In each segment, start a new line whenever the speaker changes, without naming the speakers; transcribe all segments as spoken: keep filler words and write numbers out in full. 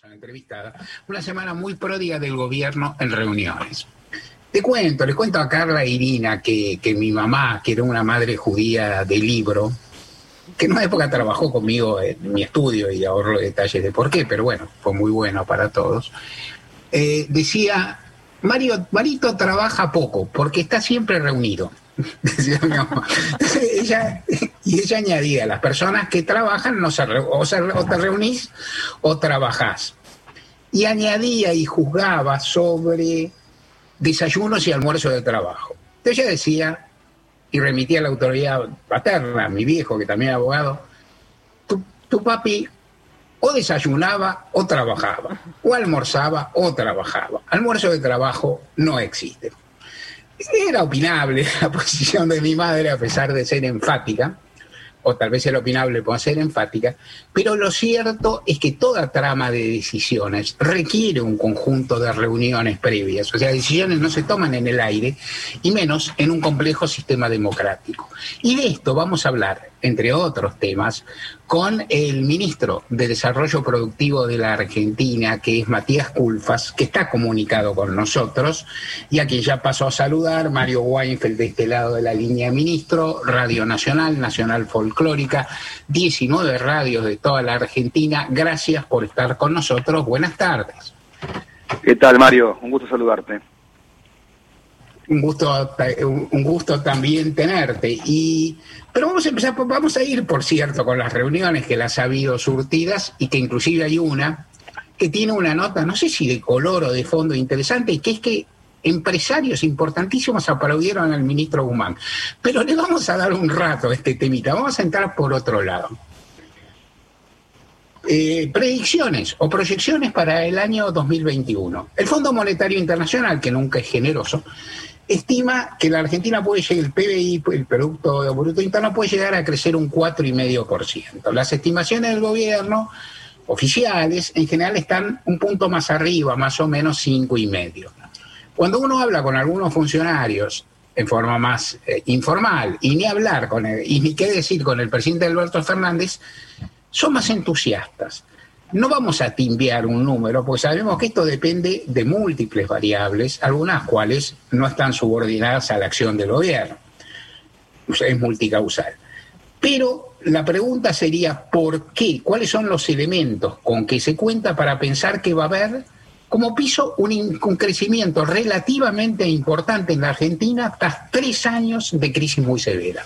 entrevistada, una semana muy pródiga del gobierno en reuniones. Te cuento, le cuento a Carla e Irina que, que mi mamá, que era una madre judía de libro, que en una época trabajó conmigo en mi estudio y ahorro detalles de por qué, pero bueno, fue muy bueno para todos, eh, decía, Mario, Marito trabaja poco porque está siempre reunido. Decía mi mamá. Entonces ella, y ella añadía, las personas que trabajan no se, o, se, o te reunís o trabajás. Y añadía y juzgaba sobre desayunos y almuerzos de trabajo. Entonces ella decía, y remitía a la autoridad paterna, a mi viejo, que también es abogado, tu, tu papi o desayunaba o trabajaba, o almorzaba o trabajaba. Almuerzo de trabajo no existe. Era opinable la posición de mi madre, a pesar de ser enfática, o tal vez era opinable por ser enfática, pero lo cierto es que toda trama de decisiones requiere un conjunto de reuniones previas. O sea, decisiones no se toman en el aire, y menos en un complejo sistema democrático. Y de esto vamos a hablar, entre otros temas, con el ministro de Desarrollo Productivo de la Argentina, que es Matías Culfas, que está comunicado con nosotros, y a quien ya pasó a saludar, Mario Weinfeld, de este lado de la línea de ministro, Radio Nacional, Nacional Folclórica, diecinueve radios de toda la Argentina. Gracias por estar con nosotros. Buenas tardes.
¿Qué tal, Mario? Un gusto saludarte.
Un gusto, un gusto también tenerte. Y, pero vamos a empezar, vamos a ir, por cierto, con las reuniones que las ha habido surtidas, y que inclusive hay una que tiene una nota, no sé si de color o de fondo interesante, y que es que empresarios importantísimos aplaudieron al ministro Guzmán. Pero le vamos a dar un rato a este temita. Vamos a entrar por otro lado. Eh, predicciones o proyecciones para el año dos mil veintiuno. El Fondo Monetario Internacional, que nunca es generoso, estima que la Argentina puede llegar, el P B I, el Producto Bruto Interno, puede llegar a crecer un cuatro coma cinco por ciento. Las estimaciones del gobierno oficiales en general están un punto más arriba, más o menos cinco coma cinco. Cuando uno habla con algunos funcionarios en forma más eh, informal, y ni hablar con el, y ni qué decir con el presidente Alberto Fernández, son más entusiastas. No vamos a timbiar un número, porque sabemos que esto depende de múltiples variables, algunas cuales no están subordinadas a la acción del gobierno. Es multicausal. Pero la pregunta sería, ¿por qué? ¿Cuáles son los elementos con que se cuenta para pensar que va a haber como piso un, un crecimiento relativamente importante en la Argentina tras tres años de crisis muy severa?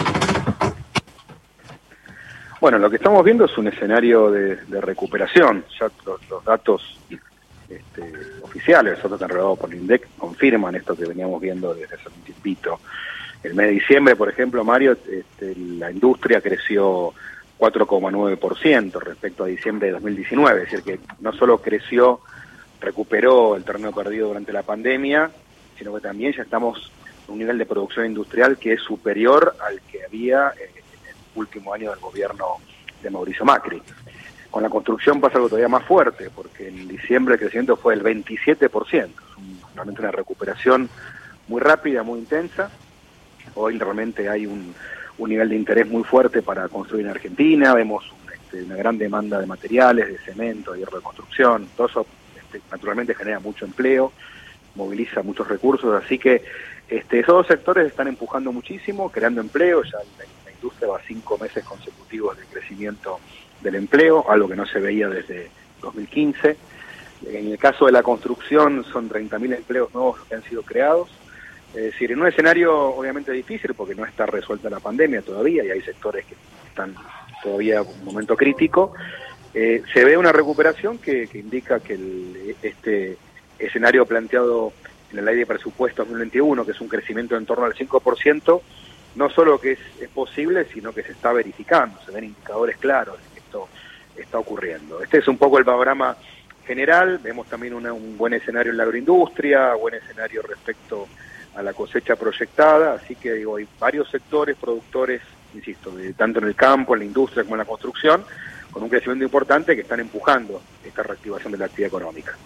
Bueno, lo que estamos viendo es un escenario de, de recuperación. Ya los, los datos este, oficiales, otros enredados por el INDEC, confirman esto que veníamos viendo desde hace un tiempito. El mes de diciembre, por ejemplo, Mario, este, la industria creció cuatro coma nueve por ciento respecto a diciembre de dos mil diecinueve. Es decir, que no solo creció, recuperó el terreno perdido durante la pandemia, sino que también ya estamos en un nivel de producción industrial que es superior al que había eh, último año del gobierno de Mauricio Macri. Con la construcción pasa algo todavía más fuerte, porque en diciembre el crecimiento fue del veintisiete por ciento. Es un, realmente una recuperación muy rápida, muy intensa. Hoy realmente hay un, un nivel de interés muy fuerte para construir en Argentina. Vemos un, este, una gran demanda de materiales, de cemento, de hierro de construcción. Todo eso este, naturalmente genera mucho empleo, moviliza muchos recursos. Así que este, esos dos sectores están empujando muchísimo, creando empleo. Ya la, La industria va cinco meses consecutivos de crecimiento del empleo, algo que no se veía desde dos mil quince. En el caso de la construcción son treinta mil empleos nuevos que han sido creados. Es decir, en un escenario obviamente difícil porque no está resuelta la pandemia todavía y hay sectores que están todavía en un momento crítico, eh, se ve una recuperación que, que indica que el, este escenario planteado en la ley de presupuesto dos mil veintiuno, que es un crecimiento en torno al cinco por ciento, no solo que es, es posible, sino que se está verificando, se ven indicadores claros de que esto está ocurriendo. Este es un poco el panorama general. Vemos también una, un buen escenario en la agroindustria, buen escenario respecto a la cosecha proyectada, así que digo, hay varios sectores productores, insisto, de, tanto en el campo, en la industria como en la construcción, con un crecimiento importante que están empujando esta reactivación de la actividad económica.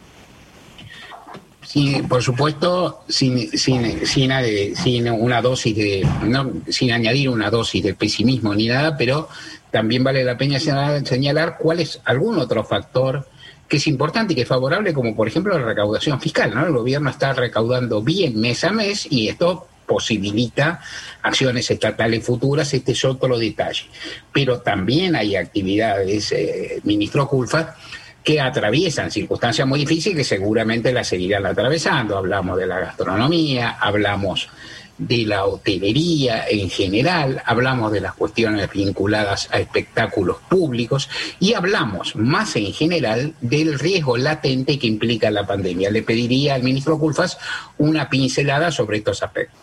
Sí, por supuesto, sin, sin, sin, sin una dosis de, no, sin añadir una dosis de pesimismo ni nada, pero también vale la pena señalar, señalar cuál es algún otro factor que es importante y que es favorable, como por ejemplo la recaudación fiscal, ¿no? El gobierno está recaudando bien mes a mes y esto posibilita acciones estatales futuras, este es otro detalle. Pero también hay actividades, eh, ministro Culfas, que atraviesan circunstancias muy difíciles que seguramente las seguirán atravesando. Hablamos de la gastronomía, hablamos de la hotelería en general, hablamos de las cuestiones vinculadas a espectáculos públicos y hablamos más en general del riesgo latente que implica la pandemia. Le pediría al ministro Culfas una pincelada sobre estos aspectos.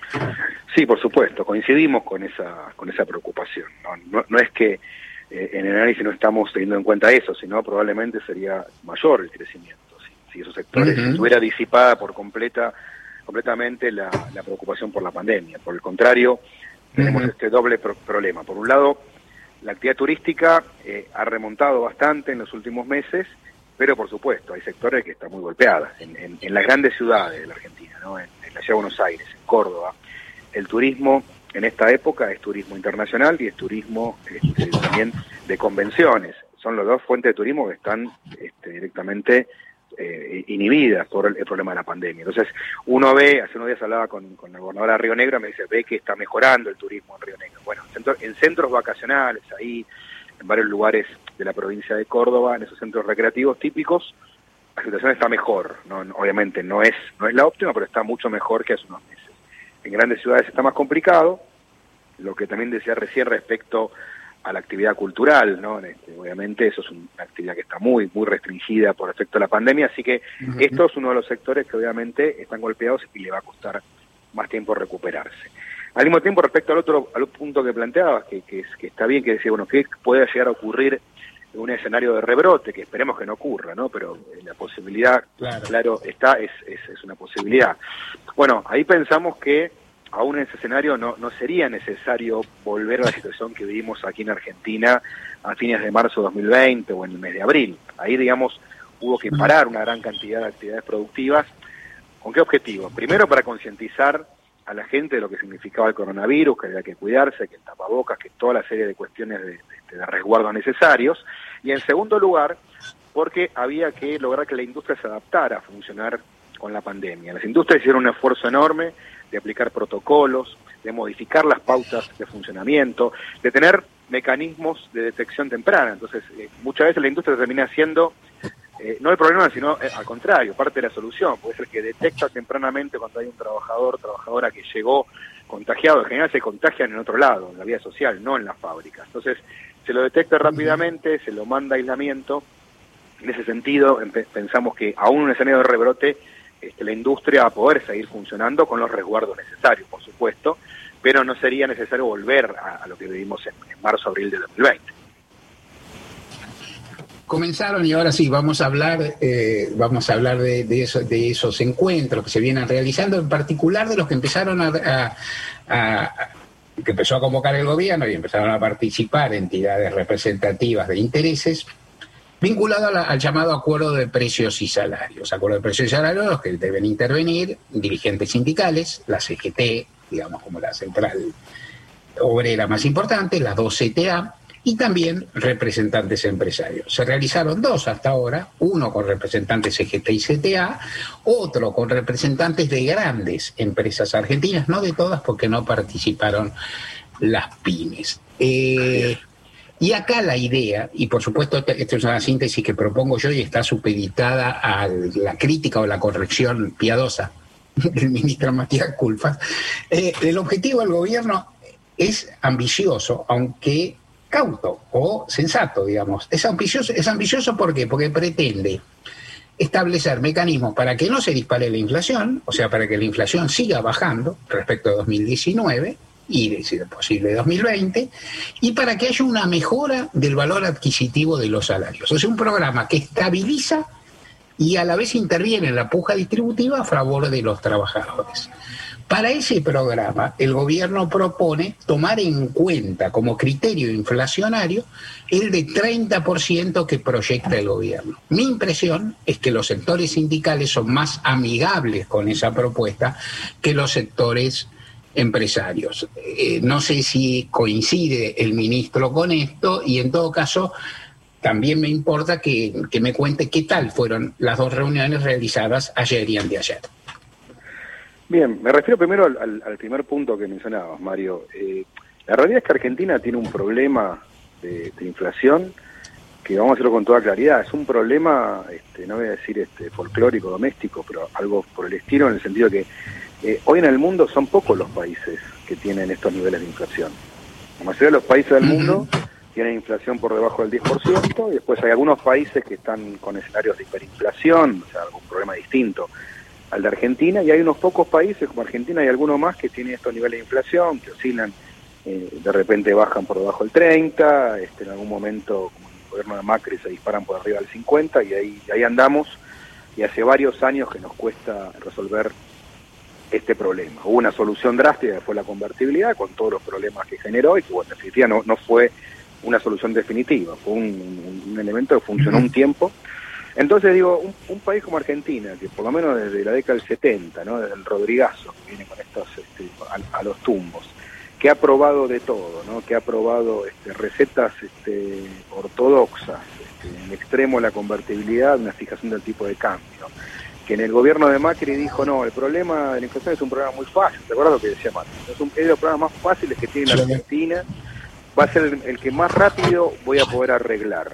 Sí, por supuesto, coincidimos con esa con esa preocupación. No, no, no es que eh, en el análisis no estamos teniendo en cuenta eso, sino probablemente sería mayor el crecimiento si, si esos sectores uh-huh. estuviera disipada por completa completamente la, la preocupación por la pandemia. Por el contrario, tenemos uh-huh. este doble pro- problema. Por un lado, la actividad turística eh, ha remontado bastante en los últimos meses, pero por supuesto hay sectores que están muy golpeados. En, en, en las grandes ciudades de la Argentina, ¿no? en, en la ciudad de Buenos Aires, en Córdoba, el turismo en esta época es turismo internacional y es turismo este, también de convenciones. Son las dos fuentes de turismo que están este, directamente eh, inhibidas por el, el problema de la pandemia. Entonces, uno ve, hace unos días hablaba con, con la gobernadora de Río Negro, me dice, ve que está mejorando el turismo en Río Negro. Bueno, en, centro, en centros vacacionales, ahí, en varios lugares de la provincia de Córdoba, en esos centros recreativos típicos, la situación está mejor. No, no, obviamente no es, no es la óptima, pero está mucho mejor que hace unos meses. En grandes ciudades está más complicado, lo que también decía recién respecto a la actividad cultural, ¿no? Este, obviamente eso es una actividad que está muy, muy restringida por efecto de la pandemia, así que uh-huh. esto es uno de los sectores que obviamente están golpeados y le va a costar más tiempo recuperarse. Al mismo tiempo, respecto al otro, al otro punto que planteabas, que, que, es, que está bien, que decía, bueno, que puede llegar a ocurrir en un escenario de rebrote, que esperemos que no ocurra, ¿no? Pero la posibilidad, claro, claro está, es, es, es una posibilidad. Bueno, ahí pensamos que aún en ese escenario no, no sería necesario volver a la situación que vivimos aquí en Argentina a fines de marzo de dos mil veinte o en el mes de abril. Ahí, digamos, hubo que parar una gran cantidad de actividades productivas. ¿Con qué objetivo? Primero, para concientizar a la gente de lo que significaba el coronavirus, que había que cuidarse, que el tapabocas, que toda la serie de cuestiones de, de, de resguardo necesarios. Y en segundo lugar, porque había que lograr que la industria se adaptara a funcionar con la pandemia. Las industrias hicieron un esfuerzo enorme de aplicar protocolos, de modificar las pautas de funcionamiento, de tener mecanismos de detección temprana. Entonces, eh, muchas veces la industria termina siendo, eh, no el problema, sino eh, al contrario, parte de la solución. Puede ser que detecta tempranamente cuando hay un trabajador, trabajadora que llegó contagiado. En general se contagian en otro lado, en la vida social, no en las fábricas. Entonces, se lo detecta rápidamente, se lo manda a aislamiento. En ese sentido, pensamos que aún en un escenario de rebrote, este, la industria va a poder seguir funcionando con los resguardos necesarios, por supuesto, pero no sería necesario volver a, a lo que vivimos en, en marzo, abril de dos mil veinte.
Comenzaron y ahora sí, vamos a hablar eh, vamos a hablar de, de, eso, de esos encuentros que se vienen realizando, en particular de los que empezaron a, a, a que empezó a convocar el gobierno y empezaron a participar entidades representativas de intereses, vinculado a la, al llamado acuerdo de precios y salarios. Acuerdo de precios y salarios, los que deben intervenir dirigentes sindicales, la C G T, digamos como la central obrera más importante, las dos C T A, y también representantes empresarios. Se realizaron dos hasta ahora, uno con representantes C G T y C T A, otro con representantes de grandes empresas argentinas, no de todas porque no participaron las pymes. Eh, y acá la idea, y por supuesto esta es una síntesis que propongo yo y está supeditada a la crítica o la corrección piadosa del ministro Matías Culfas, eh, el objetivo del gobierno es ambicioso, aunque cauto o sensato, digamos. Es ambicioso, es ambicioso ¿por qué? Porque pretende establecer mecanismos para que no se dispare la inflación, o sea, para que la inflación siga bajando respecto a dos mil diecinueve y, si es posible, dos mil veinte, y para que haya una mejora del valor adquisitivo de los salarios. O sea, un programa que estabiliza y a la vez interviene en la puja distributiva a favor de los trabajadores. Para ese programa, el gobierno propone tomar en cuenta como criterio inflacionario el de treinta por ciento que proyecta el gobierno. Mi impresión es que los sectores sindicales son más amigables con esa propuesta que los sectores empresarios. Eh, no sé si coincide el ministro con esto y en todo caso también me importa que, que me cuente qué tal fueron las dos reuniones realizadas ayer y anteayer.
Bien, me refiero primero al, al, al primer punto que mencionabas, Mario. Eh, la realidad es que Argentina tiene un problema de, de inflación que, vamos a decirlo con toda claridad, es un problema, este, no voy a decir este, folclórico, doméstico, pero algo por el estilo, en el sentido que eh, hoy en el mundo son pocos los países que tienen estos niveles de inflación. La mayoría de los países del mundo tienen inflación por debajo del diez por ciento, y después hay algunos países que están con escenarios de hiperinflación, o sea, algún problema distinto al de Argentina, y hay unos pocos países como Argentina y algunos más que tienen estos niveles de inflación, que oscilan, eh, de repente bajan por debajo del treinta, este, en algún momento, como el gobierno de Macri, se disparan por arriba del cincuenta, y ahí, y ahí andamos, y hace varios años que nos cuesta resolver este problema. Hubo una solución drástica que fue la convertibilidad, con todos los problemas que generó, y que, bueno, en definitiva no, no fue una solución definitiva, fue un, un, un elemento que funcionó un tiempo. Entonces digo, un, un país como Argentina, que por lo menos desde la década del setenta, ¿no?, desde el Rodrigazo, que viene con estos este, a, a los tumbos, que ha probado de todo, ¿no?, que ha probado este, recetas este, ortodoxas, este, en extremo la convertibilidad, una fijación del tipo de cambio, que en el gobierno de Macri dijo, no, el problema de la inflación es un problema muy fácil. ¿Te acuerdas lo que decía Macri? Es un, es de los problemas más fáciles que tiene la Argentina, va a ser el, el que más rápido voy a poder arreglar.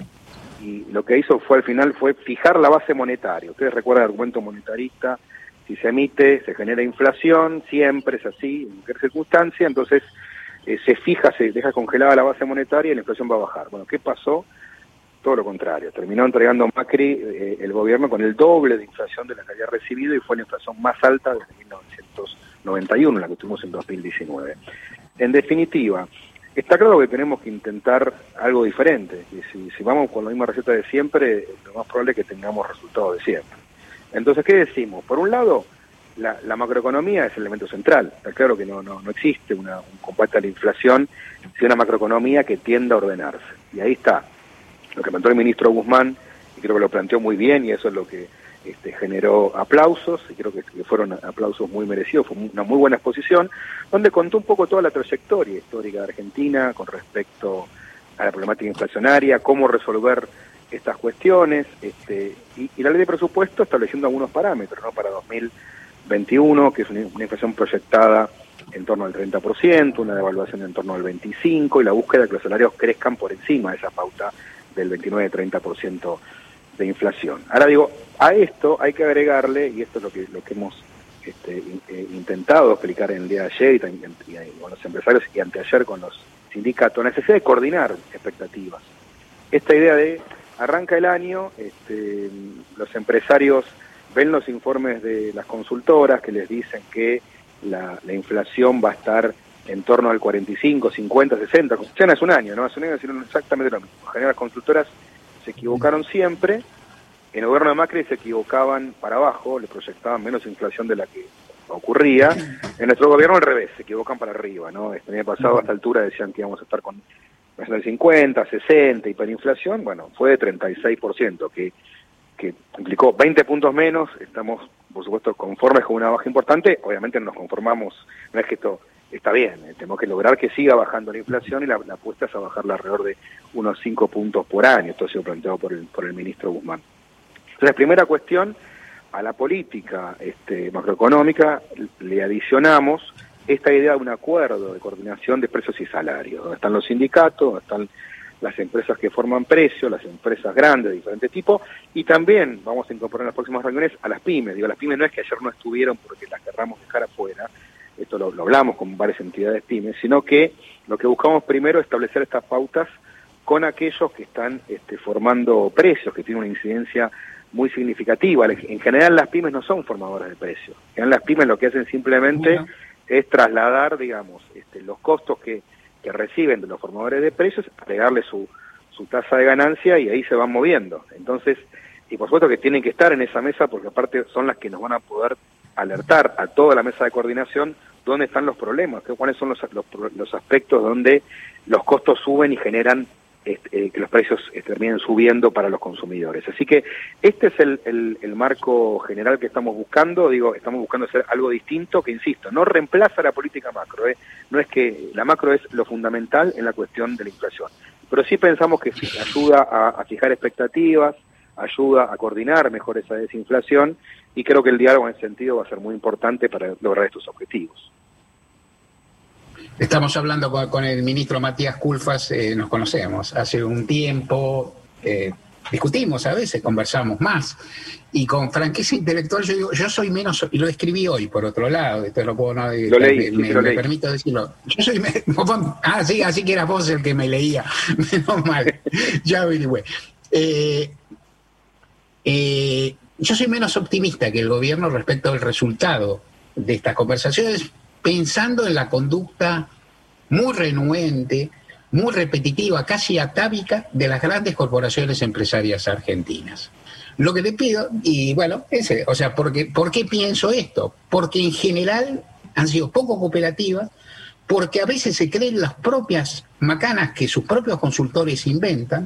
Y lo que hizo fue al final fue fijar la base monetaria. Ustedes recuerdan el argumento monetarista, si se emite, se genera inflación, siempre es así, en cualquier circunstancia, entonces eh, se fija, se deja congelada la base monetaria y la inflación va a bajar. Bueno, ¿qué pasó? Todo lo contrario, terminó entregando Macri eh, el gobierno con el doble de inflación de la que había recibido, y fue la inflación más alta desde mil novecientos noventa y uno, la que tuvimos en dos mil diecinueve. En definitiva, está claro que tenemos que intentar algo diferente, y si, si vamos con la misma receta de siempre, lo más probable es que tengamos resultados de siempre. Entonces, ¿qué decimos? Por un lado, la, la macroeconomía es el elemento central. Está claro que no, no, no existe una, un combate a la inflación sin una macroeconomía que tienda a ordenarse. Y ahí está lo que planteó el ministro Guzmán, y creo que lo planteó muy bien, y eso es lo que este, generó aplausos, y creo que, que fueron aplausos muy merecidos. Fue una muy buena exposición, donde contó un poco toda la trayectoria histórica de Argentina con respecto a la problemática inflacionaria, cómo resolver estas cuestiones, este, y, y la ley de presupuesto estableciendo algunos parámetros, ¿no?, para dos mil veintiuno, que es una, una inflación proyectada en torno al treinta por ciento, una devaluación en torno al veinticinco por ciento, y la búsqueda de que los salarios crezcan por encima de esa pauta del veintinueve a treinta por ciento de inflación. Ahora digo, a esto hay que agregarle, y esto es lo que lo que hemos este, eh, intentado explicar en el día de ayer y, y, y con los empresarios, y anteayer con los sindicatos, la necesidad de coordinar expectativas. Esta idea de arranca el año, este, los empresarios ven los informes de las consultoras que les dicen que la, la inflación va a estar en torno al cuarenta y cinco, cincuenta, sesenta, ya no es un año, ¿no? Hace un año hicieron exactamente lo mismo. En general, las consultoras se equivocaron siempre. En el gobierno de Macri se equivocaban para abajo, le proyectaban menos inflación de la que ocurría. En nuestro gobierno al revés, se equivocan para arriba, ¿no? Este año pasado a esta altura decían que íbamos a estar con el cincuenta, sesenta, hiperinflación, bueno, fue de treinta y seis por ciento, que, que implicó veinte puntos menos. Estamos, por supuesto, conformes con una baja importante. Obviamente no nos conformamos, no es que esto está bien, eh, tenemos que lograr que siga bajando la inflación, y la, la apuesta es a bajarla alrededor de unos cinco puntos por año. Esto ha sido planteado por el, por el ministro Guzmán. Entonces, primera cuestión, a la política este, macroeconómica le adicionamos esta idea de un acuerdo de coordinación de precios y salarios, donde están los sindicatos, donde están las empresas que forman precios, las empresas grandes de diferente tipo, y también vamos a incorporar en las próximas reuniones a las pymes. Digo, las pymes no es que ayer no estuvieron porque las querramos dejar afuera, esto lo, lo hablamos con varias entidades pymes, sino que lo que buscamos primero es establecer estas pautas con aquellos que están este, formando precios, que tienen una incidencia muy significativa. En general las pymes no son formadoras de precios. En general las pymes lo que hacen simplemente bueno. es trasladar, digamos, este, los costos que, que reciben de los formadores de precios, agregarle su, su tasa de ganancia, y ahí se van moviendo. Entonces, y por supuesto que tienen que estar en esa mesa, porque aparte son las que nos van a poder alertar a toda la mesa de coordinación dónde están los problemas, cuáles son los, los, los aspectos donde los costos suben y generan este, eh, que los precios eh, terminen subiendo para los consumidores. Así que este es el, el, el marco general que estamos buscando. Digo, estamos buscando hacer algo distinto que, insisto, no reemplaza la política macro, ¿eh? No es que la macro es lo fundamental en la cuestión de la inflación, pero sí pensamos que ayuda a, a fijar expectativas, ayuda a coordinar mejor esa desinflación, y creo que el diálogo en ese sentido va a ser muy importante para lograr estos objetivos.
Estamos hablando con, con el ministro Matías Culfas, eh, nos conocemos hace un tiempo, eh, discutimos a veces, conversamos más, y con franqueza intelectual yo digo, yo soy menos, y lo escribí hoy por otro lado, esto lo puedo, no,
lo leí,
me,
sí,
me,
lo
me
leí.
permito decirlo, yo soy, ah sí, así que era vos el que me leía, menos mal, ya averigüé. Eh, eh, yo soy menos optimista que el gobierno respecto al resultado de estas conversaciones, pensando en la conducta muy renuente, muy repetitiva, casi atávica de las grandes corporaciones empresarias argentinas. Lo que te pido, y bueno, ese, o sea, porque, ¿por qué pienso esto? Porque en general han sido poco cooperativas, porque a veces se creen las propias macanas que sus propios consultores inventan,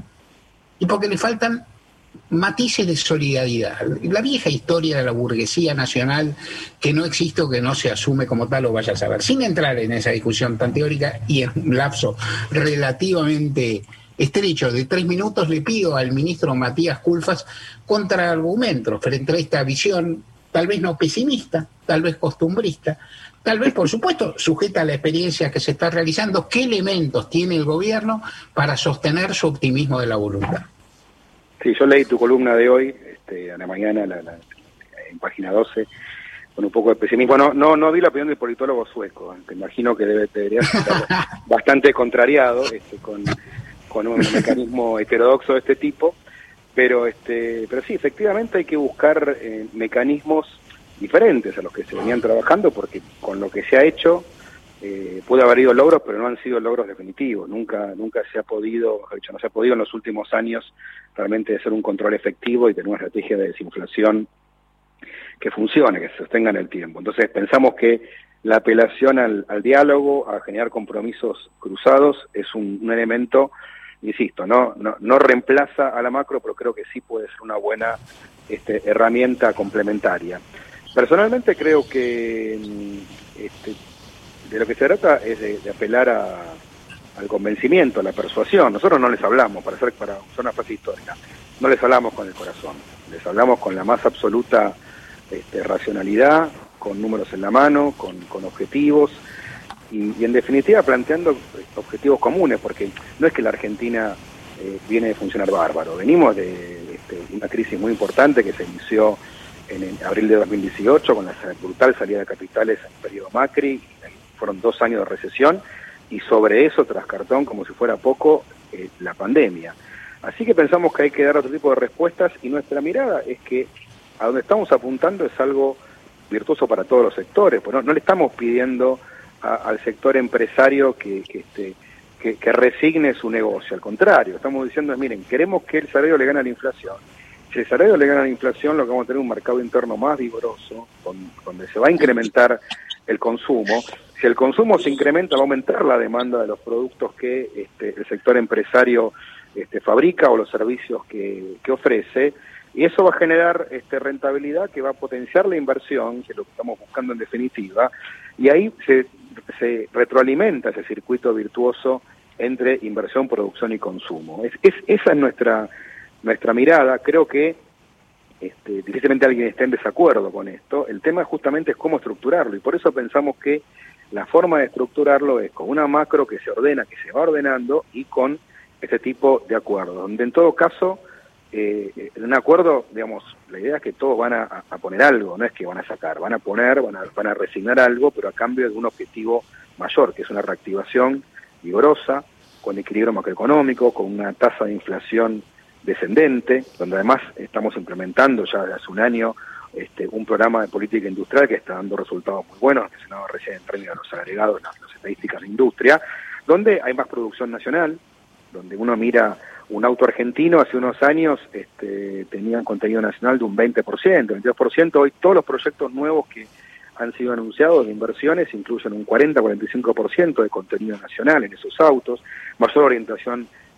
y porque le faltan matices de solidaridad. La vieja historia de la burguesía nacional que no existe o que no se asume como tal, lo vaya a saber. Sin entrar en esa discusión tan teórica y en un lapso relativamente estrecho de tres minutos, le pido al ministro Matías Culfas contraargumentos frente a esta visión tal vez no pesimista, tal vez costumbrista, tal vez, por supuesto, sujeta a la experiencia que se está realizando. ¿Qué elementos tiene el gobierno para sostener su optimismo de la voluntad?
Sí, yo leí tu columna de hoy, este, a la mañana, la, la, en página doce, con un poco de pesimismo. No, no, no vi la opinión del politólogo sueco, te imagino que debe, debería estar bastante contrariado este, con, con un mecanismo heterodoxo de este tipo, pero, este, pero sí, efectivamente hay que buscar eh, mecanismos diferentes a los que se venían trabajando, porque con lo que se ha hecho eh, puede haber habido logros, pero no han sido logros definitivos. Nunca, nunca se ha podido, mejor dicho, no se ha podido en los últimos años realmente hacer un control efectivo y tener una estrategia de desinflación que funcione, que se sostenga en el tiempo. Entonces pensamos que la apelación al, al diálogo, a generar compromisos cruzados, es un, un elemento, insisto, no, no, no reemplaza a la macro, pero creo que sí puede ser una buena este, herramienta complementaria. Personalmente creo que este, de lo que se trata es de, de apelar a al convencimiento, a la persuasión. Nosotros no les hablamos, para hacer para usar una frase histórica, no les hablamos con el corazón, les hablamos con la más absoluta este, racionalidad, con números en la mano, con, con objetivos, y, y en definitiva planteando objetivos comunes, porque no es que la Argentina eh, viene de funcionar bárbaro, venimos de este, una crisis muy importante que se inició en, en abril de dos mil dieciocho, con la brutal salida de capitales en el periodo Macri, y fueron dos años de recesión, y sobre eso, tras cartón, como si fuera poco, eh, la pandemia. Así que pensamos que hay que dar otro tipo de respuestas, y nuestra mirada es que a donde estamos apuntando es algo virtuoso para todos los sectores, pues no, no le estamos pidiendo a, al sector empresario que, que, este, que, que resigne su negocio, al contrario, estamos diciendo, miren, queremos que el salario le gane a la inflación. Si el salario le gana a la inflación, lo que vamos a tener es un mercado interno más vigoroso, con, donde se va a incrementar el consumo. Si el consumo se incrementa, va a aumentar la demanda de los productos que este, el sector empresario este, fabrica o los servicios que, que ofrece, y eso va a generar este, rentabilidad que va a potenciar la inversión, que es lo que estamos buscando en definitiva, y ahí se, se retroalimenta ese circuito virtuoso entre inversión, producción y consumo. Es, es, esa es nuestra, nuestra mirada. Creo que Este, difícilmente alguien esté en desacuerdo con esto. El tema justamente es cómo estructurarlo, y por eso pensamos que la forma de estructurarlo es con una macro que se ordena, que se va ordenando, y con este tipo de acuerdos, donde en todo caso, eh, en un acuerdo, digamos, la idea es que todos van a, a poner algo, no es que van a sacar, van a poner, van a, van a resignar algo, pero a cambio de un objetivo mayor, que es una reactivación vigorosa, con equilibrio macroeconómico, con una tasa de inflación descendente, donde además estamos implementando ya desde hace un año este, un programa de política industrial que está dando resultados muy buenos, mencionado recién en términos de los agregados, las, las estadísticas de industria, donde hay más producción nacional, donde uno mira un auto argentino hace unos años este, tenía un contenido nacional de un veinte por ciento, veintidós por ciento, hoy todos los proyectos nuevos que han sido anunciados de inversiones incluyen un cuarenta a cuarenta y cinco por ciento de contenido nacional en esos autos, mayor orientación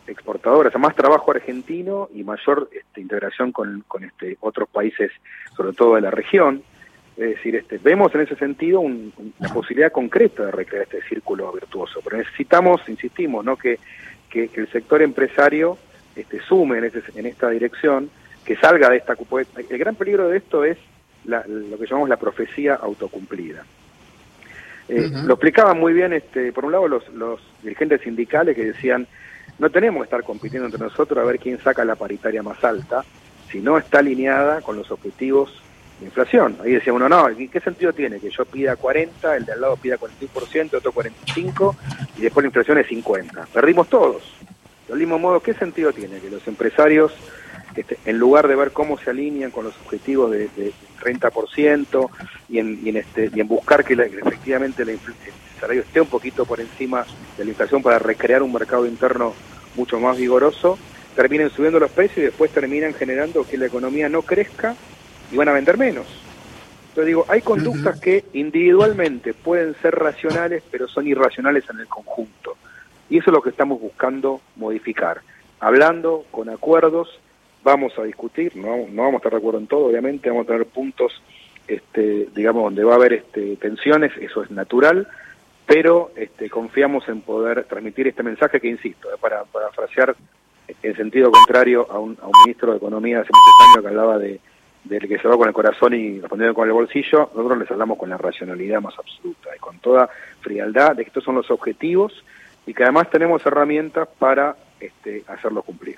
exportadores, más trabajo argentino y mayor este, integración con, con este, otros países, sobre todo de la región. Es decir, este, vemos en ese sentido un, una posibilidad concreta de recrear este círculo virtuoso, pero necesitamos, insistimos, ¿no? que, que, que el sector empresario este, sume en, ese, en esta dirección, que salga de esta... El gran peligro de esto es la, lo que llamamos la profecía autocumplida. Eh, uh-huh. Lo explicaban muy bien, este, por un lado, los, los dirigentes sindicales que decían, no tenemos que estar compitiendo entre nosotros a ver quién saca la paritaria más alta, si no está alineada con los objetivos de inflación. Ahí decía uno, no, ¿qué sentido tiene que yo pida cuarenta, el de al lado pida cuarenta y uno por ciento, otro cuarenta y cinco por ciento, y después la inflación es cincuenta? Perdimos todos. Del mismo modo, ¿qué sentido tiene que los empresarios, este, en lugar de ver cómo se alinean con los objetivos de, de treinta por ciento y en, y en, este, y en buscar que, la, que efectivamente la, el salario esté un poquito por encima de la inflación para recrear un mercado interno mucho más vigoroso, terminen subiendo los precios y después terminan generando que la economía no crezca y van a vender menos? Entonces digo, hay conductas uh-huh. que individualmente pueden ser racionales, pero son irracionales en el conjunto. Y eso es lo que estamos buscando modificar. Hablando, con acuerdos, vamos a discutir, no, no vamos a estar de acuerdo en todo, obviamente, vamos a tener puntos, este, digamos, donde va a haber este, tensiones, eso es natural, pero este, confiamos en poder transmitir este mensaje que, insisto, eh, para, para frasear en sentido contrario a un, a un ministro de Economía hace muchos años que hablaba de del que se va con el corazón y respondiendo con el bolsillo, nosotros les hablamos con la racionalidad más absoluta y con toda frialdad de que estos son los objetivos y que además tenemos herramientas para este, hacerlos cumplir.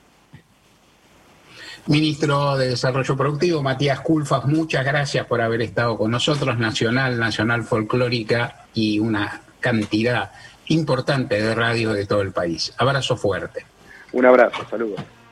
Ministro de Desarrollo Productivo, Matías Culfas, muchas gracias por haber estado con nosotros, Nacional, Nacional Folclórica y una cantidad importante de radios de todo el país. Abrazo fuerte.
Un abrazo, saludos.